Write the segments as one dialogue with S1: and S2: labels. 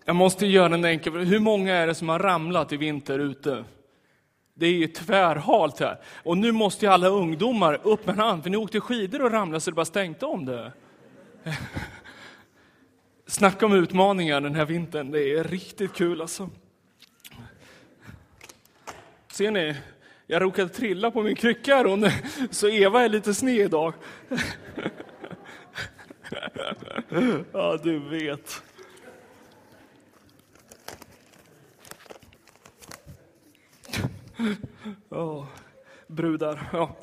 S1: Jag måste göra en enkel. Hur många är det som har ramlat i vinter ute? Det är ju tvärhalt här. Och nu måste ju alla ungdomar upp med en hand. För ni åkte skidor och ramlade så det bara stänkte om det. Snacka om utmaningar den här vintern. Det är riktigt kul alltså. Ser ni? Jag råkade trilla på min krycka här. Så Eva är lite sned idag. Ja, du vet. Brudar. Ja.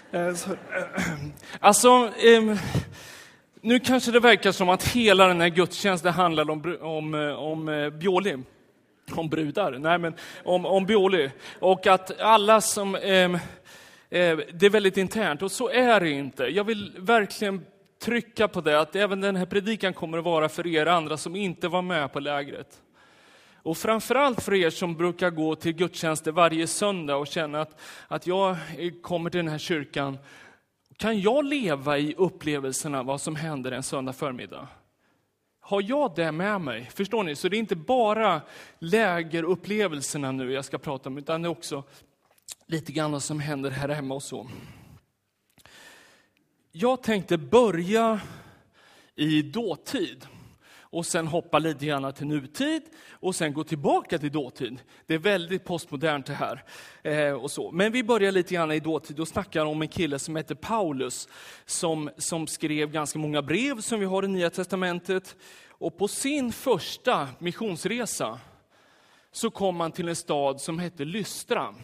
S1: Alltså, nu kanske det verkar som att hela den här gudstjänsten handlar om Bjåli. Om brudar. Nej, men om Bjåli. Och att alla som... det är väldigt internt. Och så är det inte. Jag vill verkligen trycka på det. Att även den här predikan kommer att vara för er andra som inte var med på lägret. Och framförallt för er som brukar gå till gudstjänster varje söndag och känna att jag kommer till den här kyrkan. Kan jag leva i upplevelserna vad som händer en söndag förmiddag? Har jag det med mig? Förstår ni? Så det är inte bara lägerupplevelserna nu jag ska prata om, utan det är också lite grann som händer här hemma och så. Jag tänkte börja i dåtid. Och sen hoppa lite grann till nutid. Och sen gå tillbaka till dåtid. Det är väldigt postmodernt det här. Och så. Men vi börjar lite grann i dåtid. Och snackar om en kille som heter Paulus. Som skrev ganska många brev som vi har i Nya Testamentet. Och på sin första missionsresa så kom han till en stad som heter Lystra.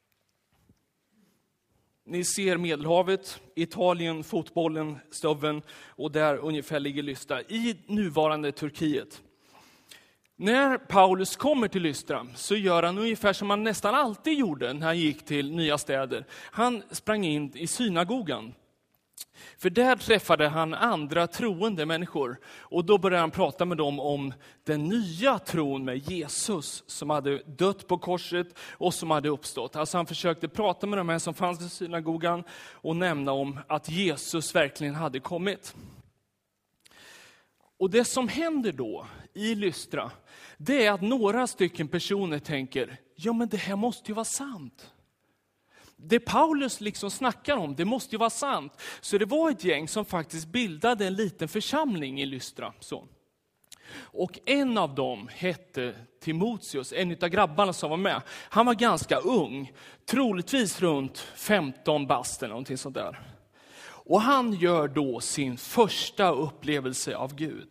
S1: Ni ser Medelhavet, Italien, fotbollen, stöveln och där ungefär ligger Lystra i nuvarande Turkiet. När Paulus kommer till Lystra så gör han ungefär som han nästan alltid gjorde när han gick till nya städer. Han sprang in i synagogan. För där träffade han andra troende människor. Och då började han prata med dem om den nya tron med Jesus som hade dött på korset och som hade uppstått. Alltså han försökte prata med de här som fanns i synagogan och nämna om att Jesus verkligen hade kommit. Och det som händer då i Lystra, det är att några stycken personer tänker, ja men det här måste ju vara sant. Det Paulus liksom snackar om, det måste ju vara sant. Så det var ett gäng som faktiskt bildade en liten församling i Lystra. Så. Och en av dem hette Timoteus, en av grabbarna som var med. Han var ganska ung, troligtvis runt 15 bast eller någonting sånt där. Och han gör då sin första upplevelse av Gud.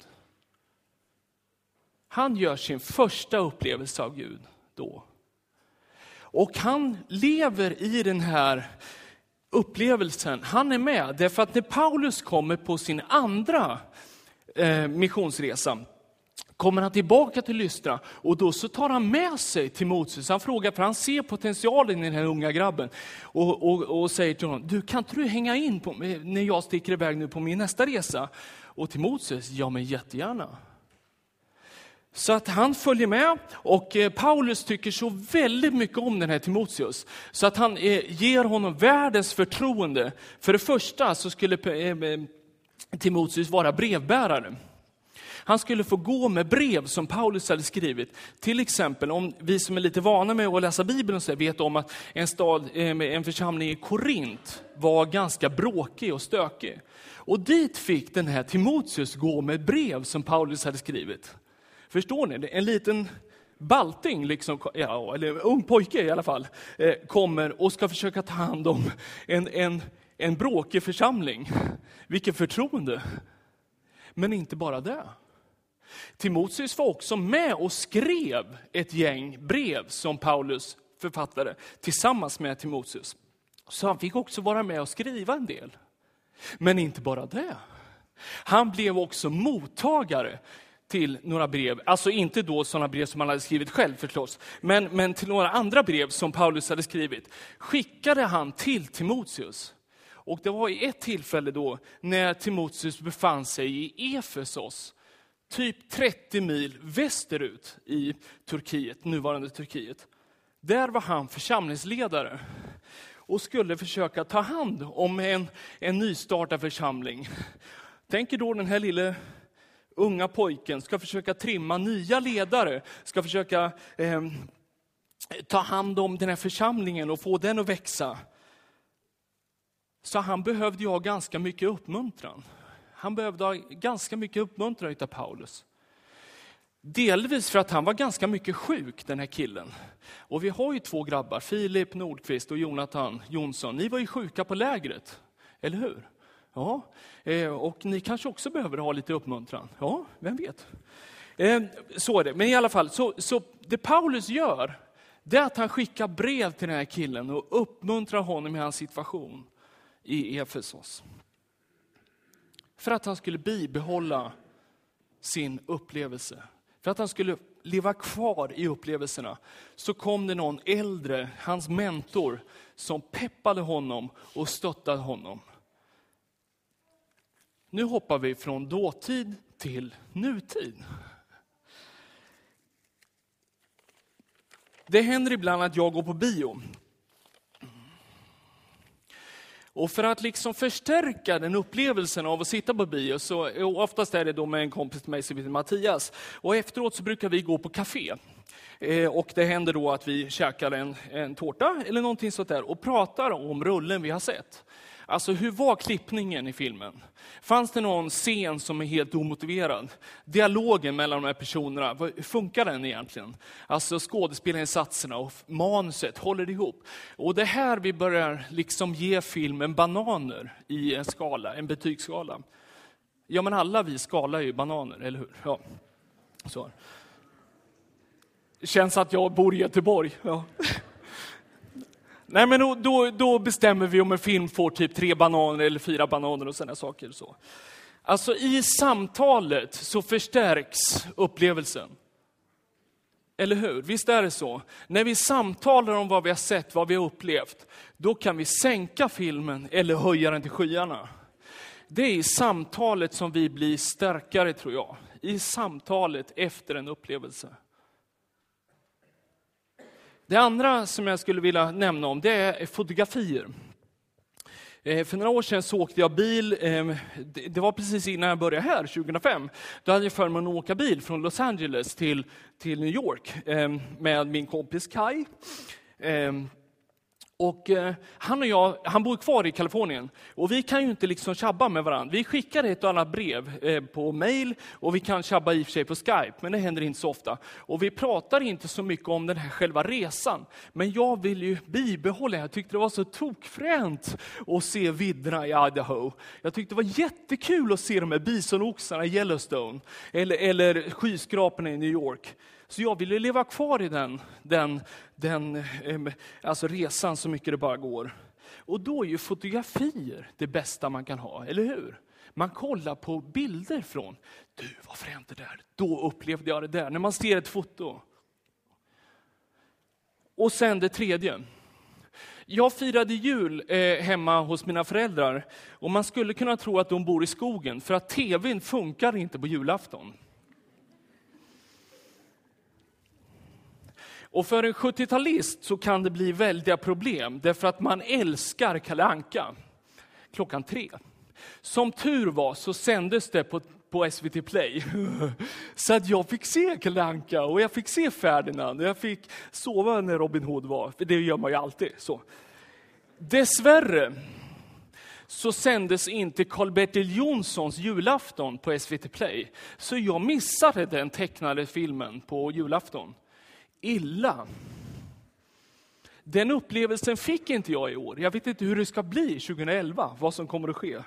S1: Han gör sin första upplevelse av Gud då. Och han lever i den här upplevelsen. Han är med. Därför att när Paulus kommer på sin andra missionsresa kommer han tillbaka till Lystra. Och då så tar han med sig Timoteus. Han frågar, för han ser potentialen i den här unga grabben. Och säger till honom, du kan inte du hänga in när jag sticker iväg nu på min nästa resa? Och Timoteus, ja men jättegärna. Så att han följer med och Paulus tycker så väldigt mycket om den här Timoteus. Så att han ger honom världens förtroende. För det första så skulle Timoteus vara brevbärare. Han skulle få gå med brev som Paulus hade skrivit. Till exempel om vi som är lite vana med att läsa Bibeln så vet om att en församling i Korint var ganska bråkig och stökig. Och dit fick den här Timoteus gå med brev som Paulus hade skrivit. Förstår ni? En liten balting, liksom, ja, eller en ung pojke i alla fall, kommer och ska försöka ta hand om en bråkig församling. Vilket förtroende. Men inte bara det. Timoteus var också med och skrev ett gäng brev som Paulus författade tillsammans med Timoteus. Så han fick också vara med och skriva en del. Men inte bara det. Han blev också mottagare till några brev, alltså inte då sådana brev som han hade skrivit själv förstås, men till några andra brev som Paulus hade skrivit, skickade han till Timoteus. Och det var i ett tillfälle då när Timoteus befann sig i Efesos, typ 30 mil västerut i Turkiet, nuvarande Turkiet. Där var han församlingsledare och skulle försöka ta hand om en nystartad församling. Tänk då den här lille unga pojken ska försöka trimma nya ledare, ska försöka ta hand om den här församlingen och få den att växa. Så han behövde ju ha ganska mycket uppmuntran. Han behövde ha ganska mycket uppmuntran utav Paulus. Delvis för att han var ganska mycket sjuk, den här killen. Och vi har ju 2 grabbar, Filip Nordqvist och Jonathan Jonsson. Ni var ju sjuka på lägret, eller hur? Ja, och ni kanske också behöver ha lite uppmuntran. Ja, vem vet? Så är det. Men i alla fall, så det Paulus gör, det är att han skickar brev till den här killen och uppmuntrar honom i hans situation i Efesos. För att han skulle bibehålla sin upplevelse. För att han skulle leva kvar i upplevelserna, så kom det någon äldre, hans mentor, som peppade honom och stöttade honom. Nu hoppar vi från dåtid till nutid. Det händer ibland att jag går på bio. Och för att liksom förstärka den upplevelsen av att sitta på bio, så oftast är det då med en kompis till mig som heter Mattias. Och efteråt så brukar vi gå på café. Och det händer då att vi käkar en tårta eller någonting sånt där och pratar om rullen vi har sett. Alltså hur var klippningen i filmen? Fanns det någon scen som är helt omotiverad? Dialogen mellan de här personerna, hur funkar den egentligen? Alltså skådespelarinsatserna och manuset, håller det ihop? Och det här vi börjar liksom ge filmen bananer i en skala, en betygsskala. Ja, men alla vi skalar ju bananer, eller hur? Ja. Så. Det känns att jag bor i Göteborg. Ja. Nej, men då bestämmer vi om en film får typ 3 bananer eller 4 bananer och sådana saker. Så. Alltså i samtalet så förstärks upplevelsen. Eller hur? Visst är det så? När vi samtalar om vad vi har sett, vad vi har upplevt, då kan vi sänka filmen eller höja den till skyarna. Det är i samtalet som vi blir starkare, tror jag. I samtalet efter en upplevelse. Det andra som jag skulle vilja nämna om, det är fotografier. För några år sedan så åkte jag bil, det var precis innan jag började här, 2005. Då hade jag förmånen att åka bil från Los Angeles till New York med min kompis Kai. Och han bor kvar i Kalifornien. Och vi kan ju inte liksom tjabba med varandra. Vi skickar ett och annat brev på mail och vi kan tjabba i och för sig på Skype. Men det händer inte så ofta. Och vi pratar inte så mycket om den här själva resan. Men jag vill ju bibehålla, jag tyckte det var så tokfränt att se vidderna i Idaho. Jag tyckte det var jättekul att se de här bisonoxarna i Yellowstone. Eller skyskraporna i New York. Så jag ville leva kvar i den alltså resan så mycket det bara går. Och då är ju fotografier det bästa man kan ha, eller hur? Man kollar på bilder från, du vad fränt det där, då upplevde jag det där. När man ser ett foto. Och sen det tredje. Jag firade jul hemma hos mina föräldrar. Och man skulle kunna tro att de bor i skogen, för att tvn funkar inte på julafton. Och för en 70-talist så kan det bli väldiga problem. Därför att man älskar Kalle Anka. 3:00. Som tur var så sändes det på SVT Play. Så att jag fick se Kalle Anka och jag fick se Ferdinand. Och jag fick sova när Robin Hood var. För det gör man ju alltid så. Dessvärre så sändes inte Karl-Bertil Jonssons julafton på SVT Play. Så jag missade den tecknade filmen på julafton. Illa. Den upplevelsen fick inte jag i år. Jag vet inte hur det ska bli 2011, vad som kommer att ske.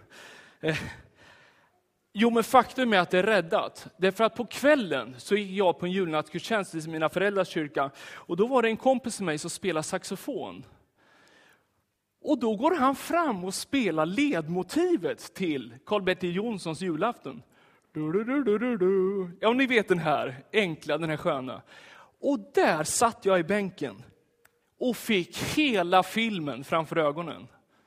S1: Jo, men faktum är att det är räddat. Därför att på kvällen så gick jag på en julnattsgudstjänst i mina föräldrars kyrka. Och då var det en kompis med mig som spelade saxofon. Och då går han fram och spelar ledmotivet till Karl-Bertil Jonssons julafton. Ja, ni vet den här enkla, den här sköna. Och där satt jag i bänken och fick hela filmen framför ögonen.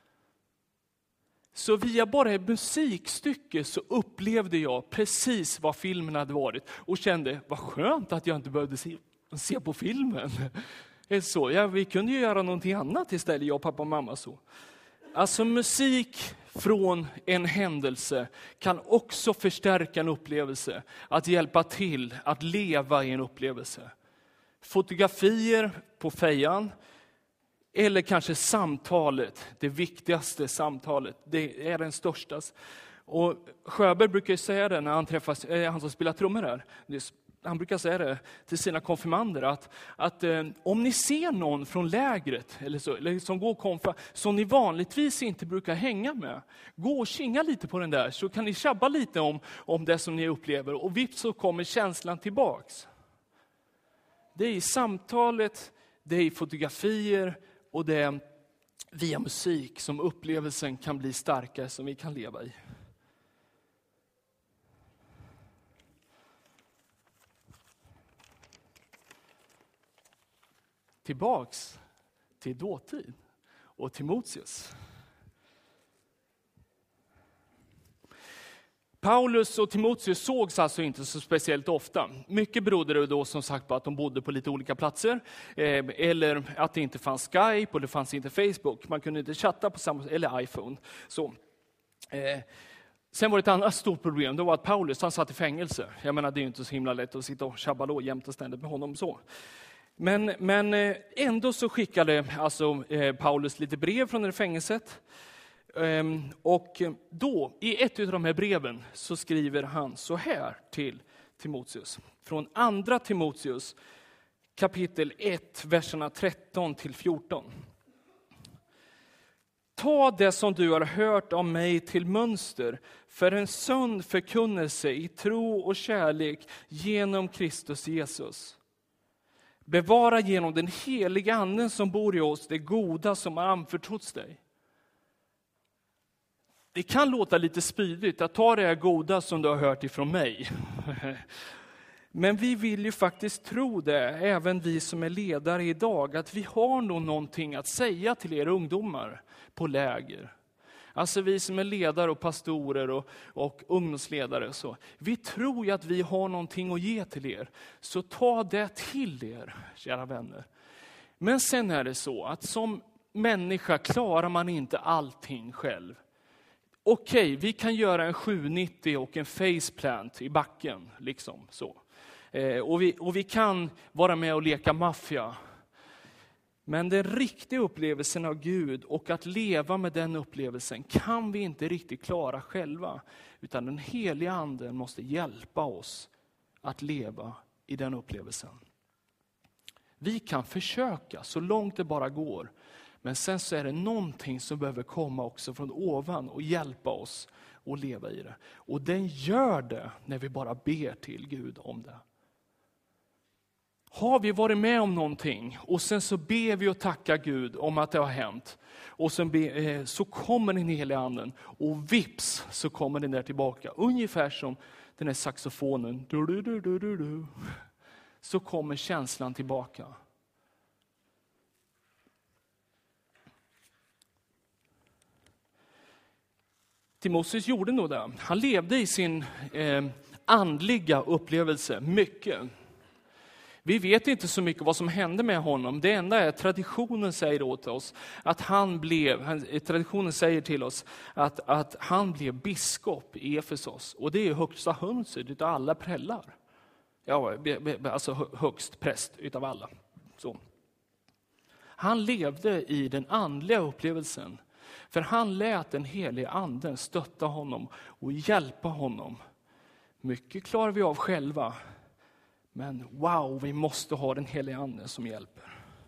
S1: Så via bara ett musikstycke så upplevde jag precis vad filmen hade varit. Och kände, vad skönt att jag inte behövde se på filmen. Så, ja, vi kunde ju göra någonting annat istället, jag, pappa och mamma. Så. Alltså musik från en händelse kan också förstärka en upplevelse. Att hjälpa till att leva i en upplevelse. Fotografier på fejan. Eller kanske samtalet, det viktigaste samtalet. Det är den största. Och Sjöberg brukar ju säga det när han träffas, han som spelar trummor här. Han brukar säga det till sina konfirmander att om ni ser någon från lägret eller som går konfa som ni vanligtvis inte brukar hänga med. Gå och kinga lite på den där så kan ni tjabba lite om det som ni upplever. Och vips så kommer känslan tillbaks. Det är i samtalet, det är i fotografier och det är via musik som upplevelsen kan bli starkare som vi kan leva i. Tillbaks till dåtid och Timoteus. Paulus och Timoteus sågs alltså inte så speciellt ofta. Mycket berodde det då som sagt på att de bodde på lite olika platser. Eller att det inte fanns Skype och det fanns inte Facebook. Man kunde inte chatta på samma eller iPhone. Så. Sen var det ett annat stort problem. Det var att Paulus han satt i fängelse. Jag menar det är ju inte så himla lätt att sitta och tjabba då jämt och ständigt med honom så. Men ändå så skickade alltså Paulus lite brev från det fängelset. Och då i ett av de här breven så skriver han så här till Timoteus. Från andra Timoteus kapitel 1 verserna 13 till 14. Ta det som du har hört av mig till mönster för en sund förkunnelse i tro och kärlek genom Kristus Jesus. Bevara genom den heliga anden som bor i oss det goda som har anförtrotts dig. Det kan låta lite spydigt att ta det här goda som du har hört ifrån mig. Men vi vill ju faktiskt tro det, även vi som är ledare idag, att vi har nog någonting att säga till er ungdomar på läger. Alltså vi som är ledare och pastorer och ungdomsledare. Så. Vi tror ju att vi har någonting att ge till er. Så ta det till er, kära vänner. Men sen är det så att som människa klarar man inte allting själv. Okej, vi kan göra en 790 och en faceplant i backen. Liksom, så. Och vi kan vara med och leka maffia. Men den riktiga upplevelsen av Gud och att leva med den upplevelsen kan vi inte riktigt klara själva. Utan den heliga anden måste hjälpa oss att leva i den upplevelsen. Vi kan försöka så långt det bara går. Men sen så är det någonting som behöver komma också från ovan och hjälpa oss att leva i det. Och den gör det när vi bara ber till Gud om det. Har vi varit med om någonting och sen så ber vi och tackar Gud om att det har hänt. Och sen så kommer den heliga anden och vips så kommer den där tillbaka. Ungefär som den här saxofonen. Så kommer känslan tillbaka. Timoteus gjorde nog det. Han levde i sin andliga upplevelse mycket. Vi vet inte så mycket vad som hände med honom. Det enda är att traditionen säger åt oss att traditionen säger till oss att han blev biskop i Efesos. Och det är högsta hönset utav alla prällar. Ja, alltså högst präst utav alla. Så. Han levde i den andliga upplevelsen. För han lät den heliga anden stötta honom och hjälpa honom. Mycket klarar vi av själva. Men wow, vi måste ha den heliga anden som hjälper.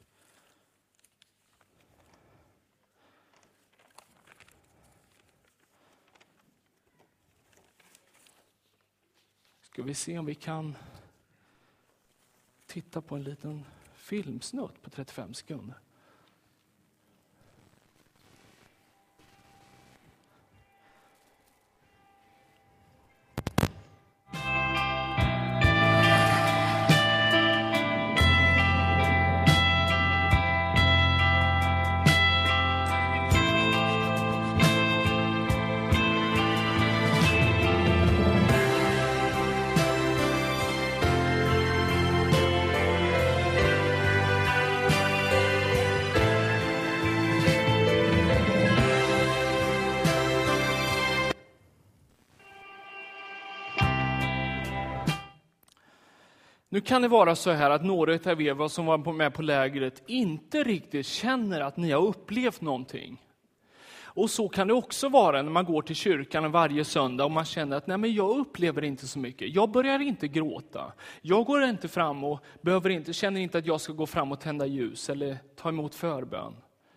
S1: Ska vi se om vi kan titta på en liten filmsnutt på 35 sekunder. Nu kan det vara så här att några av er som var med på lägret inte riktigt känner att ni har upplevt någonting. Och så kan det också vara när man går till kyrkan varje söndag och man känner att nej, men jag upplever inte så mycket. Jag börjar inte gråta. Jag går inte fram och känner inte att jag ska gå fram och tända ljus eller ta emot förbön.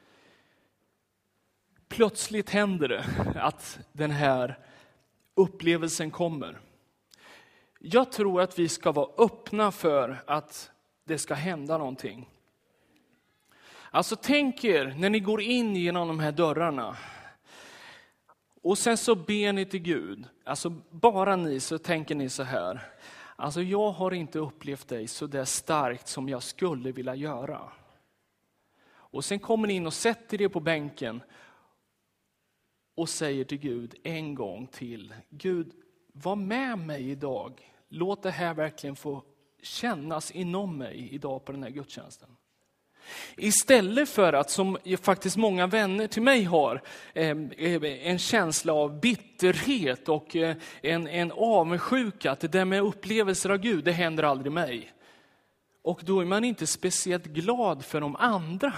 S1: Plötsligt händer det att den här upplevelsen kommer. Jag tror att vi ska vara öppna för att det ska hända någonting. Alltså tänk er när ni går in genom de här dörrarna. Och sen så ber ni till Gud. Alltså bara ni så tänker ni så här. Alltså jag har inte upplevt dig så där starkt som jag skulle vilja göra. Och sen kommer ni in och sätter er på bänken. Och säger till Gud en gång till. Gud, var med mig idag. Låt det här verkligen få kännas inom mig idag på den här gudstjänsten. Istället för att, som faktiskt många vänner till mig har, en känsla av bitterhet och en avundsjuka. Att det där med upplevelser av Gud, det händer aldrig mig. Och då är man inte speciellt glad för de andra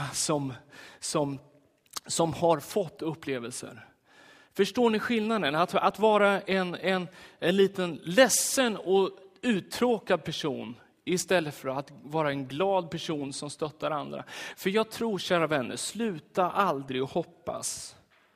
S1: som har fått upplevelser. Förstår ni skillnaden? Att vara en liten ledsen och uttråkad person istället för att vara en glad person som stöttar andra. För jag tror, kära vänner, sluta aldrig att hoppas.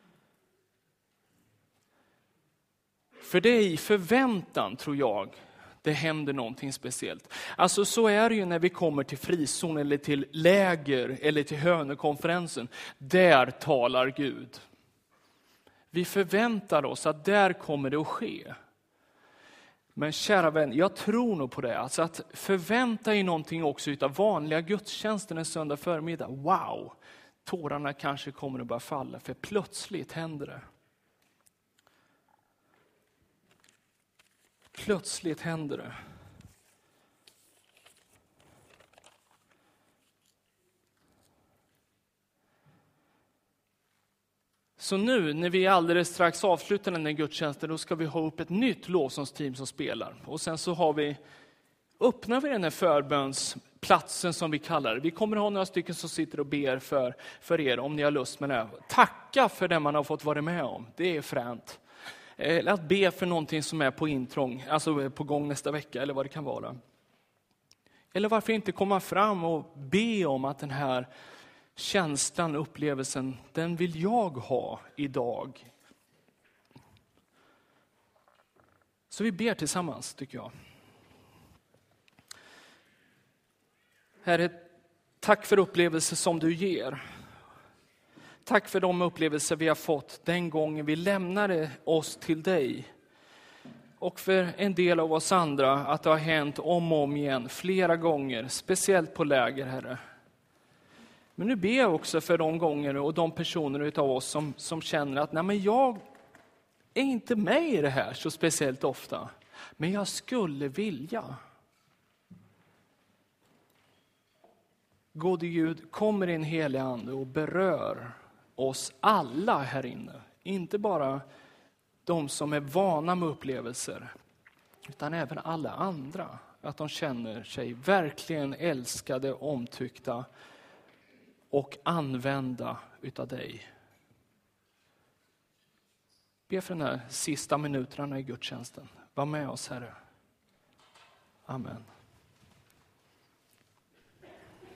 S1: För det är i förväntan, tror jag, det händer någonting speciellt. Alltså så är det ju när vi kommer till frizon eller till läger eller till Hönökonferensen. Där talar Gud. Vi förväntar oss att där kommer det att ske. Men kära vän, jag tror nog på det. Alltså att förvänta er någonting också utav vanliga gudstjänsten en söndag förmiddag. Wow, tårarna kanske kommer att börja falla för plötsligt händer det. Plötsligt händer det. Så nu när vi alldeles strax avslutar den här gudstjänsten, då ska vi ha upp ett nytt lovsångsteam som spelar. Och sen så öppnar vi den här förbönsplatsen som vi kallar det. Vi kommer att ha några stycken som sitter och ber för er om ni har lust med det. Tacka för det man har fått vara med om. Det är fränt. Eller att be för någonting som är på intrång, alltså på gång nästa vecka eller vad det kan vara. Eller varför inte komma fram och be om att den här känslan, upplevelsen, den vill jag ha idag. Så vi ber tillsammans, tycker jag. Herre, tack för upplevelser som du ger. Tack för de upplevelser vi har fått den gången vi lämnade oss till dig. Och för en del av oss andra att det har hänt om och om igen, flera gånger, speciellt på läger, Herre. Men nu ber jag också för de gånger och de personer utav oss som känner att nej, men jag är inte med i det här så speciellt ofta. Men jag skulle vilja. Gode Gud, kommer in helig ande och berör oss alla här inne. Inte bara de som är vana med upplevelser, utan även alla andra. Att de känner sig verkligen älskade, omtyckta och använda utav dig. Be för den här sista minuterna i gudstjänsten. Var med oss, Herre. Amen.